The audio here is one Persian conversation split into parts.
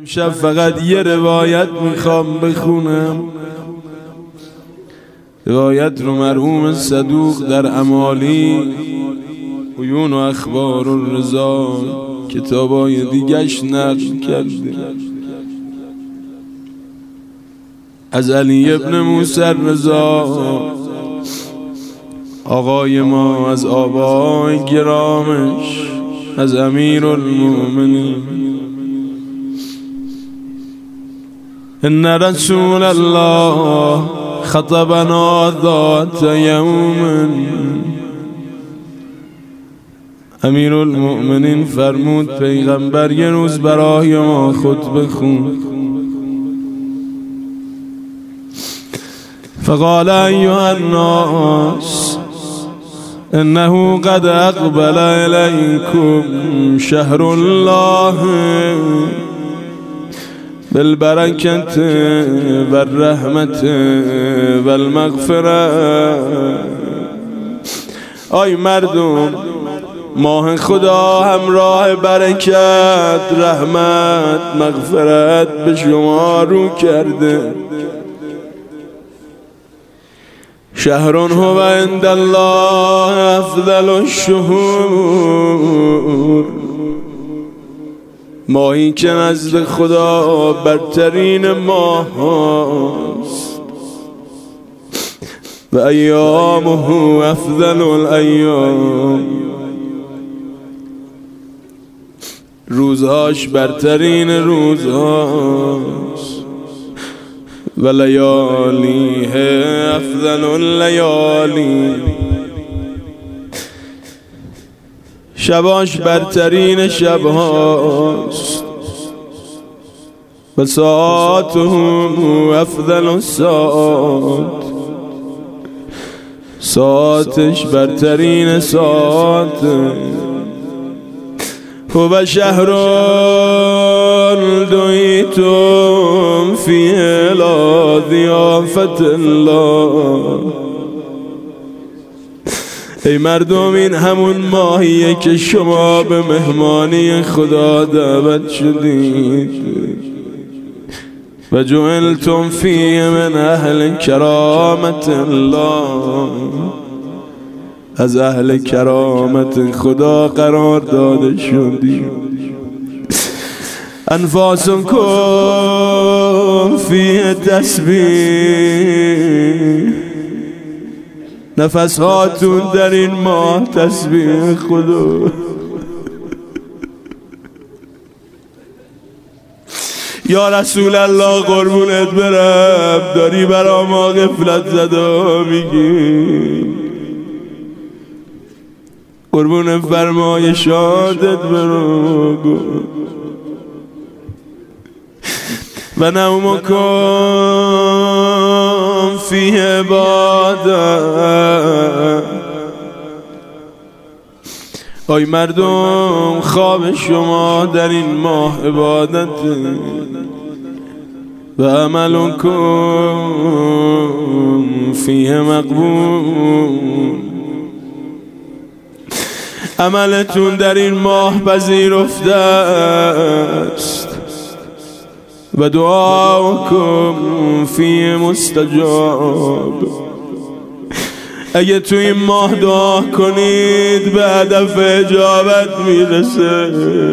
امشب فقط یه روایت میخوام بخونم، روایت رو مرحوم صدوق در امالی عیون و اخبار الرضا کتابای دیگش نقل کرده از علی ابن موسی الرضا آقای ما، از آبای گرامش، از امیر المؤمنین. ان رسول الله خطبنا ذات یوم، امیر المؤمنین فرمود پیغمبر یه روز برای ما خطبه خوند. فقال ایها الناس انه قد اقبل الیکم شهر الله بالبرکت والرحمت والمغفرة. آی مردم، ماه خدا همراه برکت، رحمت، مغفرت به شما رو کرده. شهر هو عند الله افضل الشهور، ماهی که نزد خدا برترین ماه هاست. و ایامه افضل الایام، روزهاش برترین روزهاست. و لیالیه افضل اللیالی، شباش برترین شبهاست. و ساعاته افضل الساعات، ساعتش برترین ساعت. هو شهر دعیتم فیه الی ضیافة الله. ای مردم، این همون ماهیه که شما به مهمانی خدا دعوت شدید. و جعلتم فیه من اهل کرامت الله، از اهل کرامت خدا قرار داده شدید. انفاسکم فیه تسبیح، نفس هاتون در این ماه تسبیح خدا. یا رسول الله قربونت برم، داری برا ما غفلت زده میگی، قربون فرمایشاتت برو. و نومکم فی عبادت، آی مردم، خواب شما در این ماه عبادت. و عملکم فیه مقبول، عملتون در این ماه پذیرفته است. و دعاکم فیه مستجاب، اگه تو این ماه دعا کنید به هدف اجابت میرسه.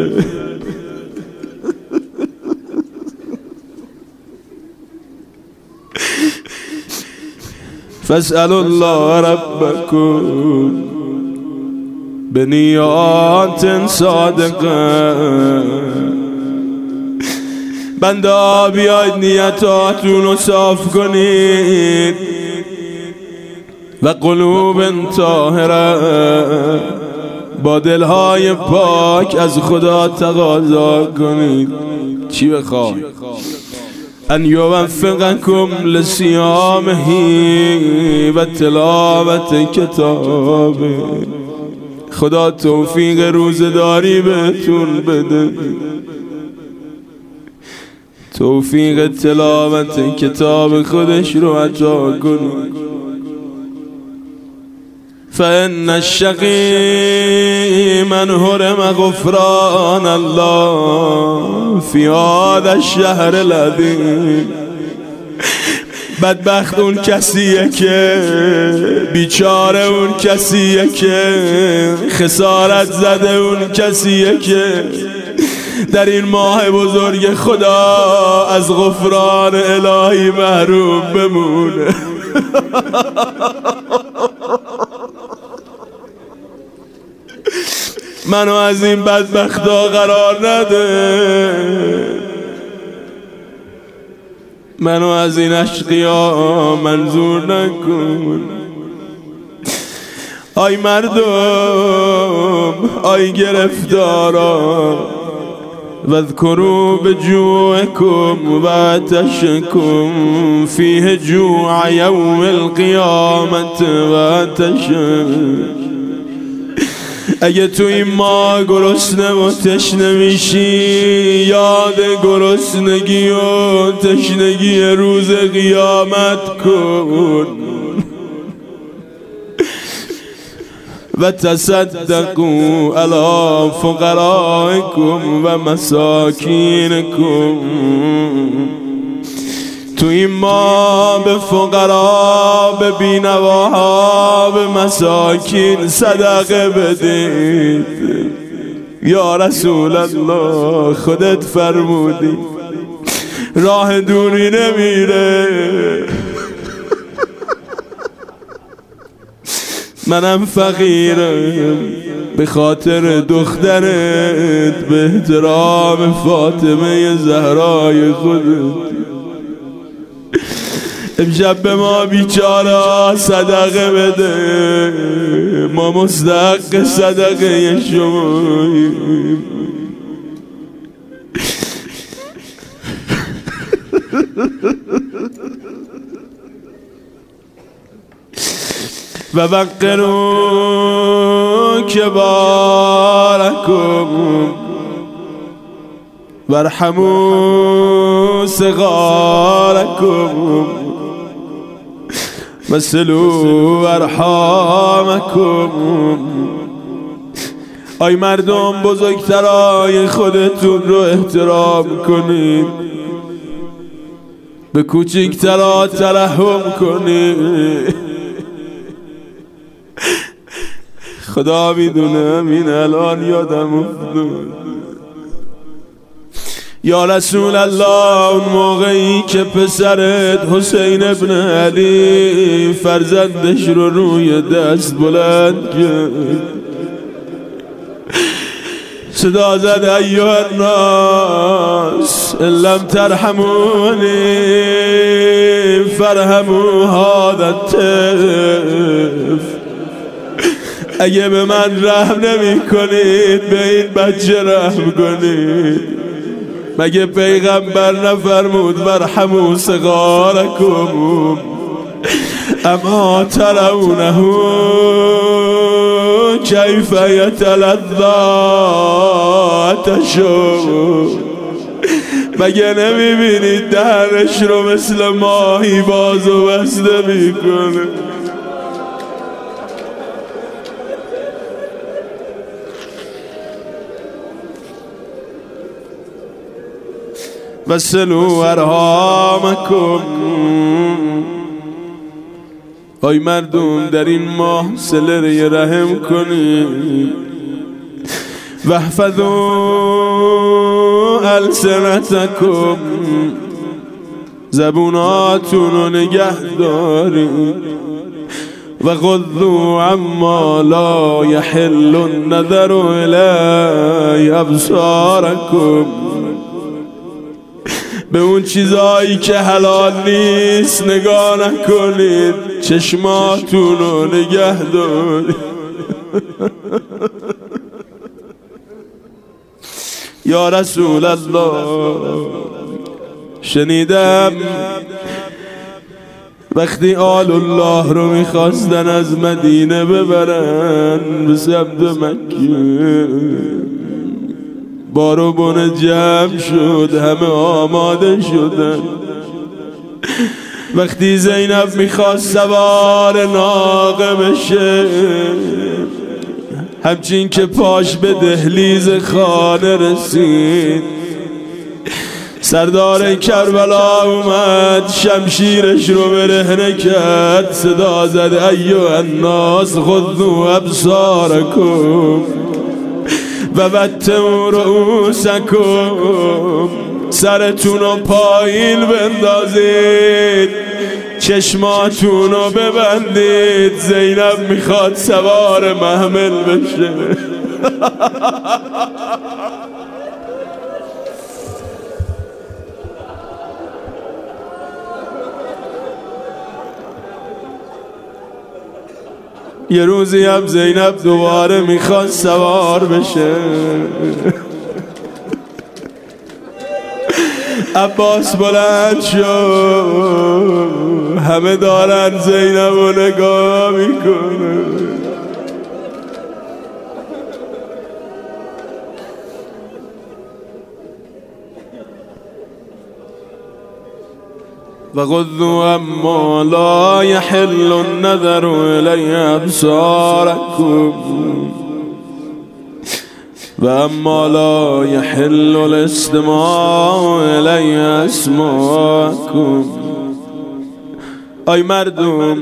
فاسألوا الله ربکم بنیات صادقه. بنده بیاید نیتاتون رو صاف کنید. و قلوب طاهره، با دلهای پاک از خدا تقاضا کنید. چی بخوای؟ ان یوفقکم لصیامه و تلاوت کتابه، خدا توفیق روزداری بهتون بده، توفیق تلاوت کتاب خودش رو عطا کنه. فإن الشقي من حرم غفران الله في هذا الشهر العظیم. بدبخت اون کسیه که بیچاره، اون کسیه که خسارت زده، اون کسیه که در این ماه بزرگ خدا از غفران الهی محروم بمونه. منو از این بدبختا قرار نده، منو از این اشقیا منظور نکن. آی مردم، آی گرفتارا، واذکروا بجوعکم و عطشکم فیه جوع یوم القیامت و عطش. اگه تو این ماه گرسنه و تشنه میشی، یاد گرسنگی و تشنگی روز قیامت کن و تصدقوا علی فقرائکم و مساکینکم. تو این ماه به فقرا، به بینواها، به مساکین صدقه بدید. یا رسول الله، خودت فرمودی راه دوری نمیره، منم فقیرم به خاطر دخترت، به احترام فاطمه زهرای خودت. امشب به ما بیچاره صدقه بده، ما مستحق صدقه شماییم. و وقروا کبارکم وارحموا صغارکم وصلوا ارحامکم. آی مردم، بزرگترای خودتون رو احترام کنید، به کوچکترا ترحم کنید. خدا میدونه این الان یادم افتاد. یا رسول الله، اون موقعی که پسرت حسین ابن علی فرزندش رو روی دست بلند کرد، صدا زد ایها الناس ان لم ترحمونی فرحموا هذا الطفل. اگه به من رحم نمی کنید، به این بچه رحم کنید. مگه پیغمبر نفرمود ورحموا صغارکم؟ اما ترونه کیف یتلذی عطشو؟ مگه نمیبینید دهنش رو مثل ماهی باز و بسته میکنه؟ وصلوا ارحامکم. آی مردم، در این ماه صله رحم کنید. واحفظوا السنتکم، زبوناتون رو نگه دارید. و غضوا عما لا یحل النظر الی ابصارکم، به اون چیزایی که حلال نیست نگاه نکنید، چشماتون رو نگه دارید. یا رسول الله، شنیدم وقتی آل الله رو میخواستن از مدینه ببرن به سمت مکه، بار و بن جمع شد، همه آماده شدن. وقتی زینب میخواست سوار ناقه بشه، همچین که پاش به دهلیز خانه رسید، سردار کربلا اومد شمشیرش رو برهنه کرد، صدا زد ایها الناس خذوا ابصارکم و بطئوا رؤوسکم، سرتون رو پایین بندازید، چشماتون رو ببندید، زینب میخواد سوار محمل بشه. یه روزی هم زینب دوباره میخواد سوار بشه، عباس بلند شد، همه دارن زینب رو نگاه میکنه. وغضوا اما لا يحل النظر إلي أبصاركم واما لا يحل الاستماع إلي أسماعكم. ای مردم،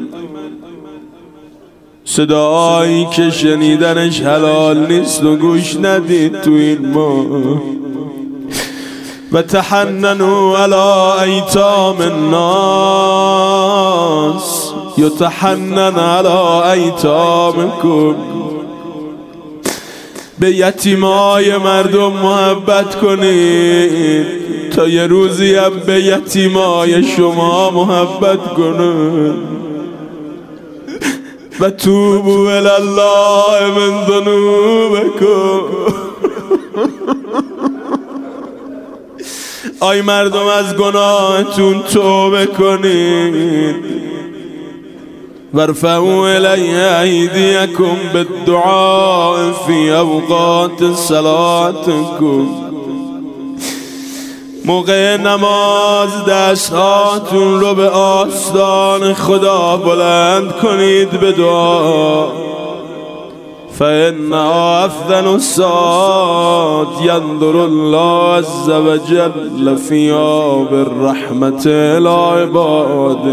صدایی که شنیدنش حلال نیست و گوش ندید تو این ماه. و تحننوا علی ایتام الناس یتحنن علی ایتامکم. به یتیمای مردم محبت کنید تا یه روزی هم به یتیمای شما محبت کنید. و توبوا الی الله من ذنوبکم. آی مردم، از گناهتون توبه کنید. وارفعوا الی ایدیکم بالدعاء فی اوقات صلاتکم. موقع نماز دستهاتون رو به آستان خدا بلند کنید به دعا. فإن أفضل الساعات ينظر الله عز وجل في آب الرحمة إلى عباده.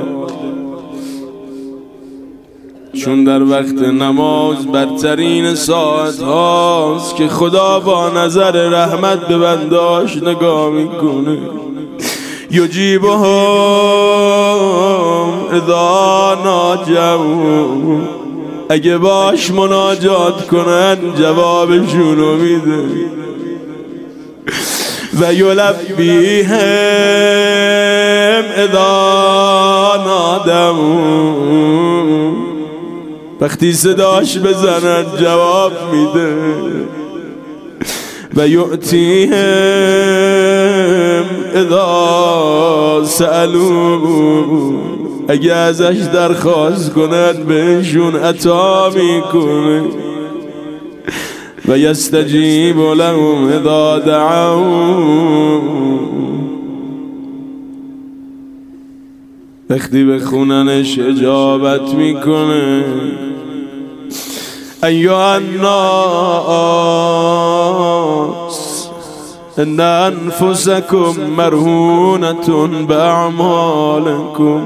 چون در وقت نماز برترین ساعت هاست که خدا با نظر رحمت به بنداش نگاه میکنه. یجیبهم اذا ناجوا، اگه باش مناجات کنن جوابشونو میده. و یلبیهم اذا نادموا، وقتی صداش بزنن جواب میده. و یعطیهم اذا سألوا، اگه ازش درخواست کنن بهشون عطا میکنه. و یستجیب لهم اذا دعوا، وقتی بخوننش اجابت میکنه. ایها الناس ان انفسکم مرهونة باعمالکم.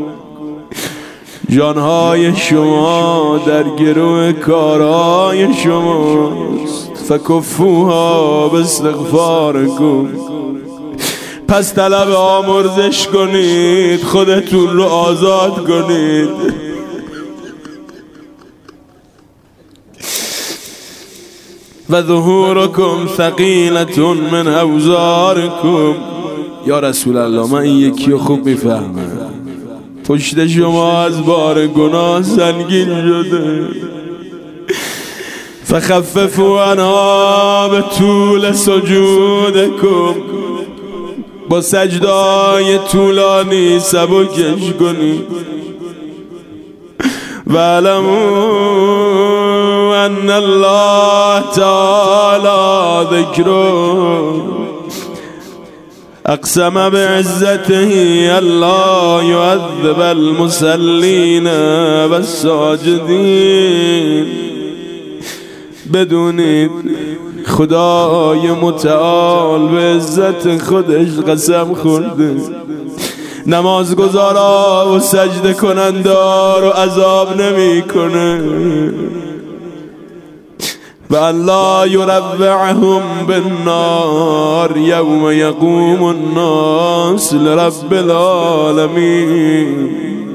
جانهای شما در گروه کارهای شماست. فکفوها باستغفارکم، پس طلب آمرزش کنید، خودتون رو آزاد کنید. و ظهورکم ثقیلة من اوزارکم. یا رسول الله، من این یکی رو خوب میفهمم، پشت شما از بار گناه سنگین شده. فخففوا عنها به طول سجودکم، با سجدای طولانی سبکش کنید. و علموا ان الله تعالی ذکره، اقسم بعزته الا يعذب المصلين والساجدين. بدونید خدای متعال به عزت خودش قسم خورده نمازگزارا و سجده کنندا رو عذاب نمی کنه و الله یروعهم بالنار یوم یقوم الناس لرب العالمین.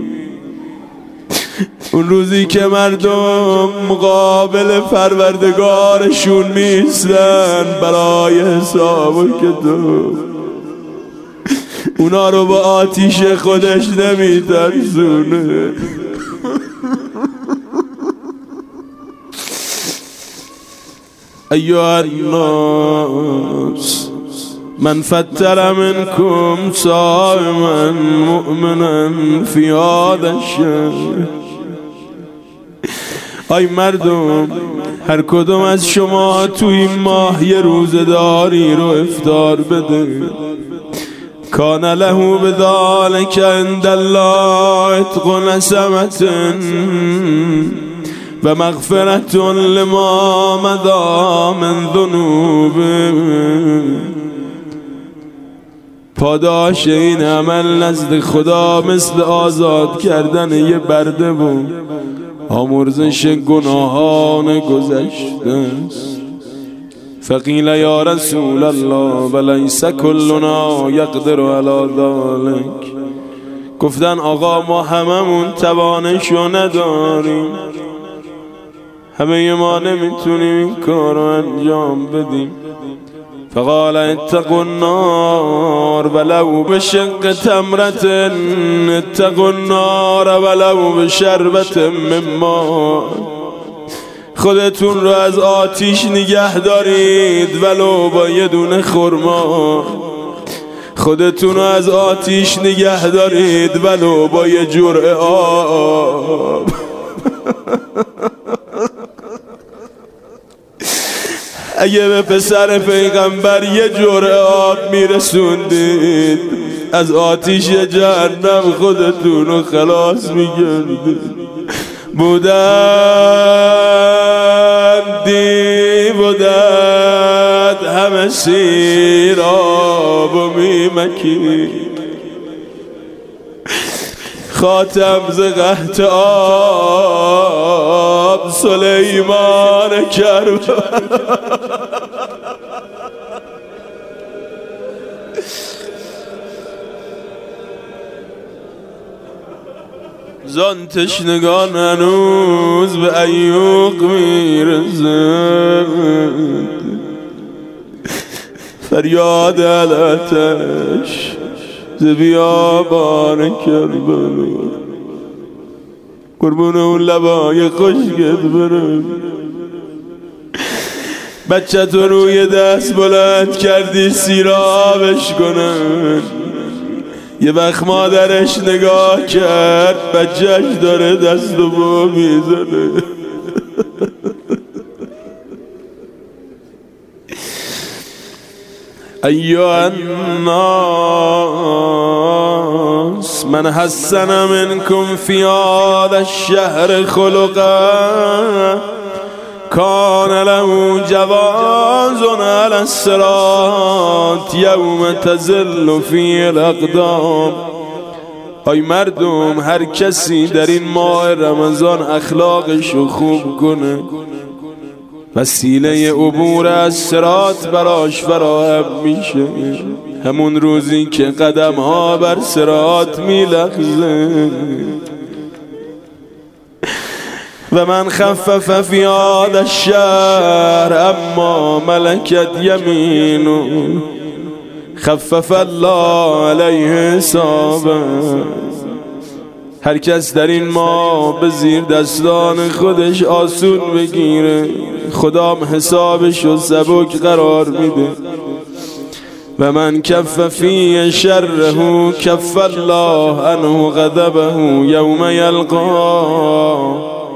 اون روزی که مردم مقابل پروردگارشون میستن برای حساب و کتاب، اونا رو با آتیش خودش نمیترسونه. ایها الناس من فطر منكم صائما مؤمنا في هذا الشهر. ای مردم، هر کدوم از شما تو این ماه یه روزداری رو افطار بده. کان له بذلک عند الله عتق نسمة و مغفرت لما مضى من ذنوبه. پاداش این عمل نزد خدا مثل آزاد کردن یه برده و آمرزش گناهان گذشته است. فقیل یا رسول الله ولیس کلنا یقدر علی ذلک. گفتن آقا ما هممون توانشو نداریم، همه ما نمیتونیم این کار رو انجام بدیم. فقال اتقوا النار ولو بشق تمرة، اتقوا النار ولو بشربة من ماء. خودتون رو از آتیش نگه دارید ولو با یه دونه خرما. خودتون رو از آتیش نگه دارید ولو با یه جرعه آب. اگه به پسر پیغمبر یه جرعه آب میرسوندید از آتیش جهنم خودتون رو خلاص میگردید. بودند همه سیراب و میمکی. خاتم ز قحط آب سلیمان کربلا. زان تشنگان هنوز به عیوق میرسد، فریاد علتش ز بیابان کربلا. قربون اون لبای خوشگت برم. بچه تو روی دست بلند کردی سیرابش کنن، یه وقت مادرش نگاه کرد بچهش داره دست و با میزنه. ایها الناس من حسن منكم في هذا الشهر خلقا كان له جواز على الصراط يوم تزل فيه الاقدام. ای مردم، هر کسی در این ماه رمضان اخلاقشو خوب کنه وسیله عبور از صراط براش فراهم میشه. همون روزی که قدم ها بر صراط میلغزه. و من خفف فی هذا الشهر اما ملکت یمینه خفف الله علیه حسابه. هر کس در این ماه به زیر دستان خودش آسون بگیره خدام حسابشو سبک قرار میده. و من کف فی شره کف الله عنه غضبه یوم یلقاه.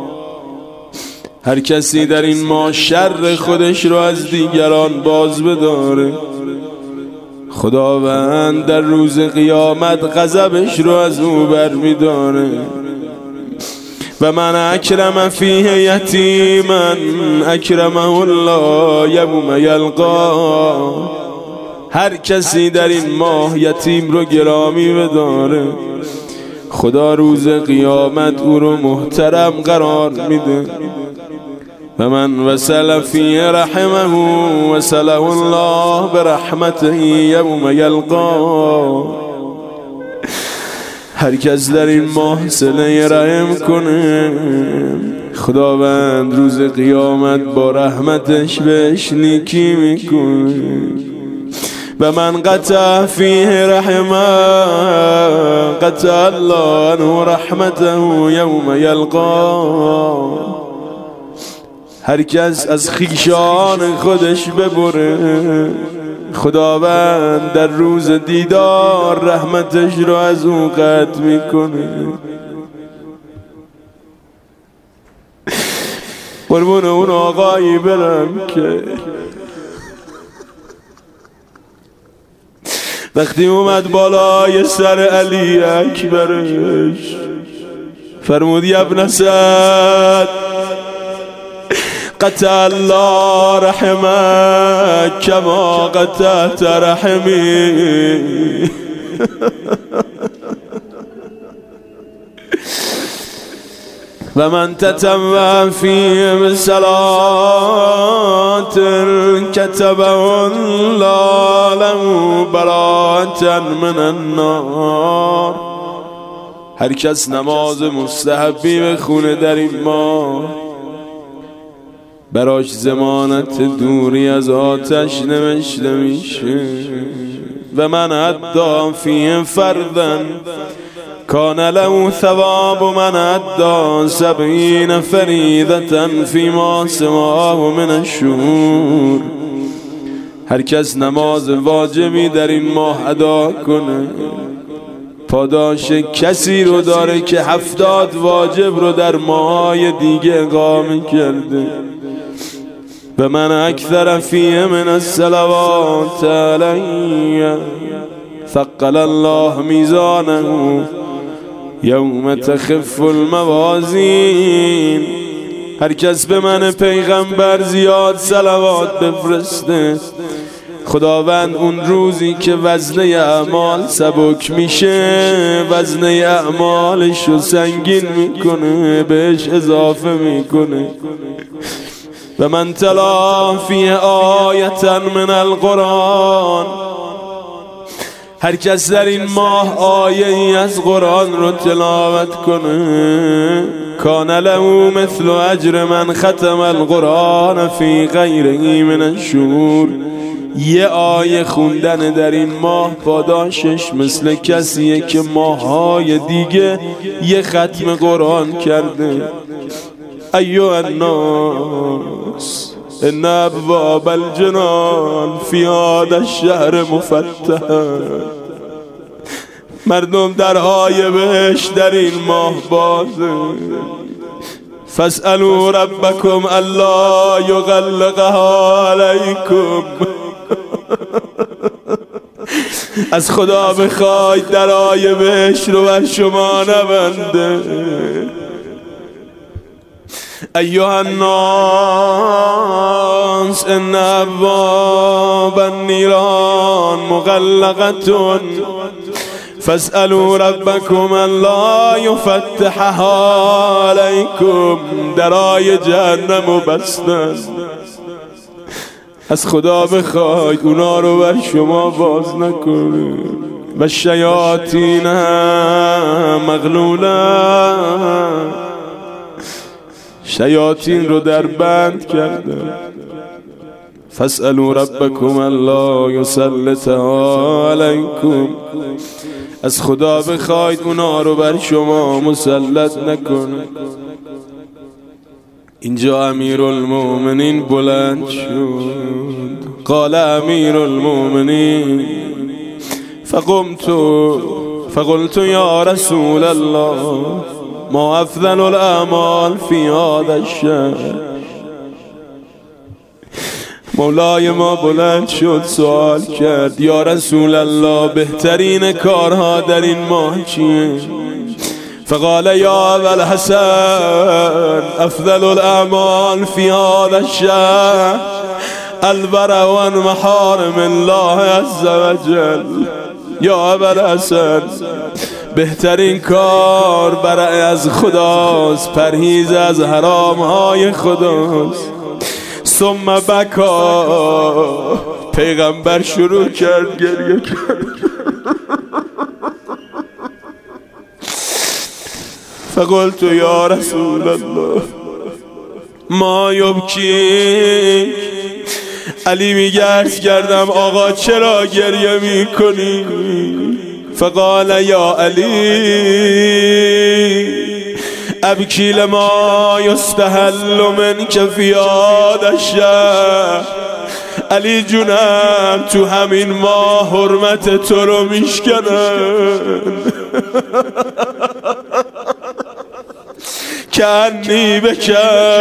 هر کسی در این ماه شر خودش رو از دیگران باز بداره خداوند در روز قیامت غضبش رو از او برمی‌داره. و من اکرم فیه یتیما اکرمه الله یوم یلقا. هر کسی در این ماه یتیم رو گرامی بداره، خدا روز قیامت او رو محترم قرار میده. و من وصل فی رحمه وصله الله برحمته یوم یلقا. هر کس در این ماه صله رحم کنه، خداوند روز قیامت با رحمتش بهش نیکی میکنه. و من قطع فیه رحمه قطع الله عنه رحمته یوم یلقا. هر کس از خویشان خودش ببره، خداوند در روز دیدار رحمتش رو از اون قطع میکنه. قربون اون آقایی برم که وقتی اومد بالای سر علی اکبرش فرمود یا ابن سعد قطع الله رحمك كما قطعت رحمي. و من تتم فيه بصلاة كتبه الله له براءة من النار. هر کس نماز مستحبی بخونه در این ماه، براش ضمانت دوری از آتش نوشته میشه. و من ادعا فیه فردا کان له ثواب من ادعا 70 فریضة فیما سواه من الشهور. هر کس نماز واجبی در این ماه ادا کنه، پاداش کسی رو داره که 70 واجب رو در ماهای دیگه اقامه کرده. و من اکثر فیه من الصلوات علی ثقل الله میزانه یوم تخف الموازین. هر کس به من پیغمبر زیاد صلوات بفرسته، خداوند اون روزی که وزنه اعمال سبک میشه وزنه اعمالش رو سنگین میکنه، بهش اضافه میکنه. و من تلا فی آیة من القرآن. هر کس در این ماه آیه ای از قرآن رو تلاوت کنه، کان له مثل اجر من ختم القرآن فی غیره من الشهور. یه آیه خوندن در این ماه پاداشش مثل کسیه که ماههای دیگه یه ختم قرآن کرده. ایها الناس ان ابواب الجنان فی هذا الشهر مفتحه. مردم درهای بهشت در این ماه بازه. فاسألوا ربکم الا یغلقها علیکم. از خدا بخواید درهای بهشت رو بر شما نبنده. ایها الناس ان ابواب النیران مغلقة فاسألوا ربكم الا یفتحها علیکم. درای جهنم بستن، از خدا بخواید اونا رو بر شما باز نکنه. و شیاطین مغلوله، شیاطین رو در بند کردن. فاسألوا ربکم الا یسلطها علیکم. از خدا بخواید اونا رو بر شما مسلط نکنه. اینجا امیرالمومنین بلند شد، قال امیرالمومنین فقلت یا رسول الله ما افضل الاعمال فی هذا الشهر. مولای ما بلند شد سوال کرد یا رسول الله بهترین کارها در این ماه چیه؟ فقال یا ابا الحسن افضل الاعمال في هذا الشهر الورع عن محارم الله عز وجل. یا ابا الحسن بهترین کار برای از خداست، پرهیز از حرامهای خداست. ثم بکا، پیغمبر شروع کرد گریه کرد. فقلت یا رسول الله ما یبکی. علی میگه عرض کردم آقا چرا گریه میکنی؟ فقال یا علی ابکی لما یستحل منک فی هذا الشهر. علی جونم تو همین ماه حرمت تو رو میشکنن. کنی بکن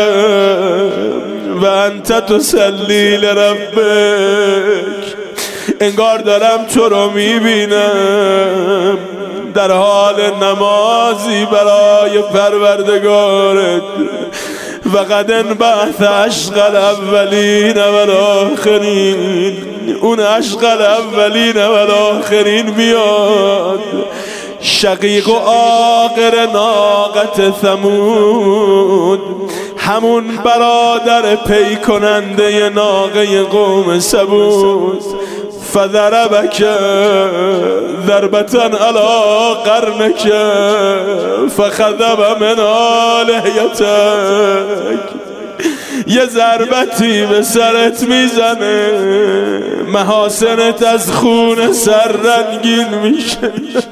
و انت تسلی لربک. انگار دارم تو رو میبینم در حال نمازی برای پروردگارت. و قد انبعث عشق الاولین و الاخرین. اون عشق الاولین و الاخرین بیاد. شقیق و آخر ناقت ثمود، همون برادر پی کننده ناقه قوم ثمود. فضربک ضربة علی قرنک فخذب من لحیتک. یه ضربتی به سرت میزنه، محاسنت از خون سر رنگین میشه.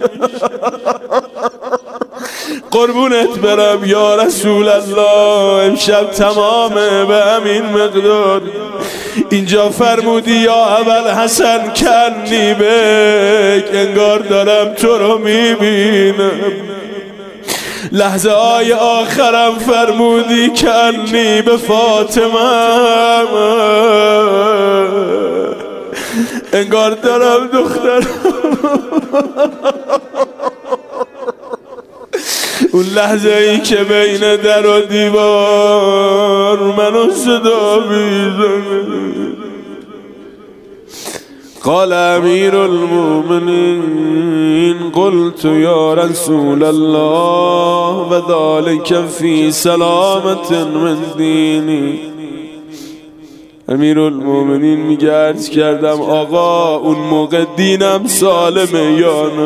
قربونت برم یا رسول الله، امشب تمامه به همین مقدار. اینجا فرمودی یا ابوالحسن کنی بک، انگار دارم تو رو میبینم. لحظه های آخرم فرمودی کنی به فاطمه، انگار دارم دختر. اون لحظه ای که بین در و دیوار منو صدا میزنه. قال امیر المؤمنین قلت یا رسول الله و ذلك فی سلامت من دینی. امیر المؤمنین میگه عرض کردم آقا اون موقع دینم سالمه یا نه؟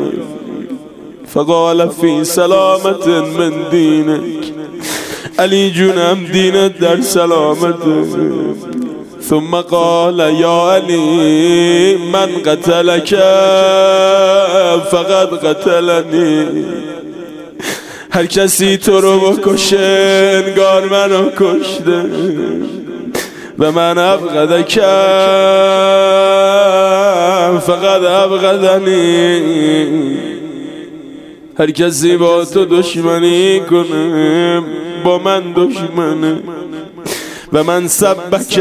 فقال فی سلامت من دینک. علی جونم دینت در سلامته. ثم قال یا علی من قتلک فقد قتلنی. هر کسی تو رو بکشه انگار منو کشته. و من ابغضک فقد ابغضنی. هر کسی با تو دشمنی کنه با من دشمنه. و من سبک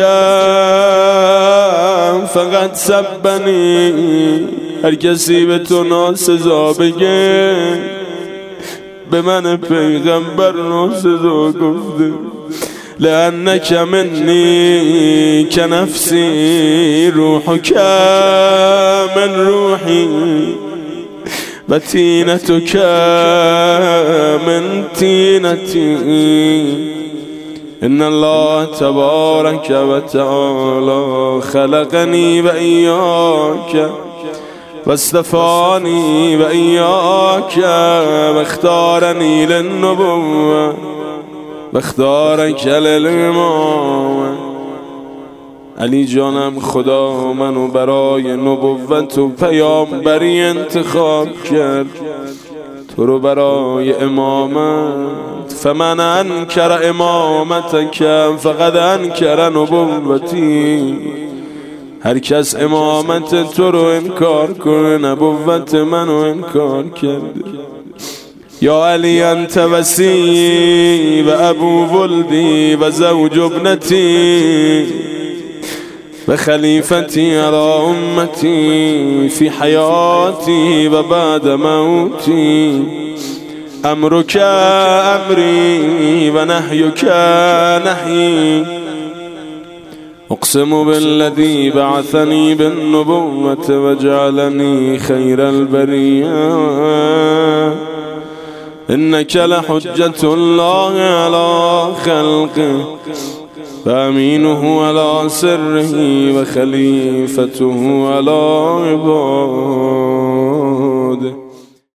فقط سبنی. هر کسی به تو ناسزا بگه به من پیغمبر ناسزا گفته. لأنک منی کنفسی روحک من روحی و تینتک من تینتی. ان الله تبارک و تعالی خلقنی و ایاک و اصطفانی و ایاک و اختارنی للنبوة و اختارک للامامة. علی جانم خدا منو برای نبوت و پیامبری انتخاب کرد، تو رو برای امامت. فمن انکر امامتک فقد انکر نبوتی. هر کس امامت تو رو انکار کنه نبوت منو انکار کرده. یا علی انت وسی و ابو ولدی و زوج ابنتی. وخليفتي على أمتي في حياتي وبعد موتي. أمرك أمري ونهيك نهيي. أقسم بالذي بعثني بالنبوة وجعلني خير البرية إنك لحجة الله على خلقه فأمينه على سره وخليفته على عباده.